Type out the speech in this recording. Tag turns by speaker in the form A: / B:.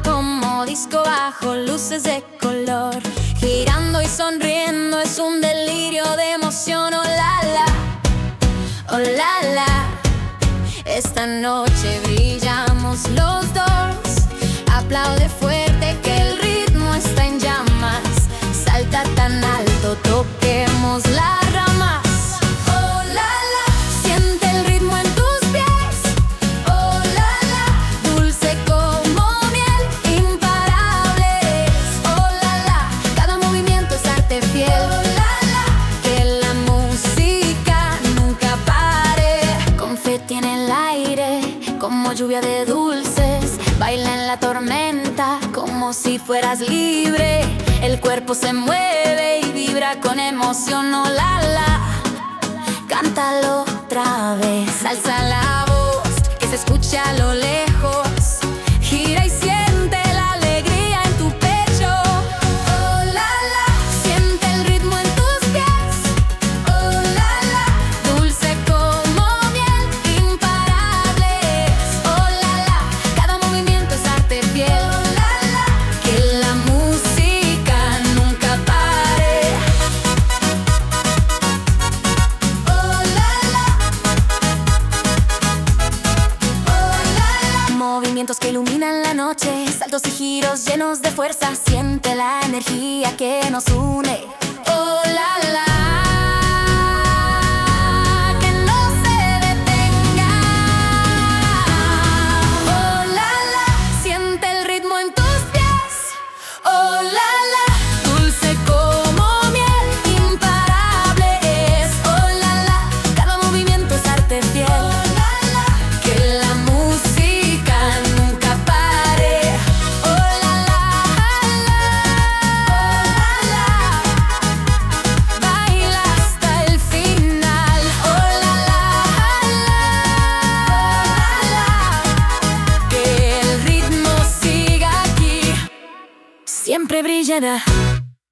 A: como disco bajo luces de color. Girando y sonriendo es un delirio de emoción. Oh la la, oh la la. Esta noche brillamos los dos. Aplaude fuerte que el ritmo está en llamas. Salta tan alto, toquemos las ramas. Oh la la, siente el ritmo en tus pies. Oh la la, dulce como miel, imparable eres. Oh la la, cada movimiento es arte fiel. Oh la la, que la música nunca pare. Confeti en el aire, como lluvia de dulces. Baila en la tormenta, como si fueras libre. El cuerpo se mueve y vibra con emoción. Oh la la, cántalo otra vez. Alza la voz, que se escuche a lo lejos. Gira y siente la alegría en tu pecho. Oh la la, siente el ritmo en tus pies. Oh la la, dulce como miel, imparable es. Oh la la, cada movimiento es arte fiel. Oh la la, que la música nunca pare. Oh la la, oh la la. Movimientos que iluminan la noche, saltos y giros llenos de fuerza. Siente la energía que nos une. Oh la la, que no se detenga. Oh la la, siente el ritmo en tus pies. Oh la la, dulce como miel, imparable es. Oh la la, cada movimiento es arte fiel. Oh la la, que la música nunca pare. Oh la la, oh la la, baila hasta el final. Oh la la, que el ritmo siga aquí, siempre brillará.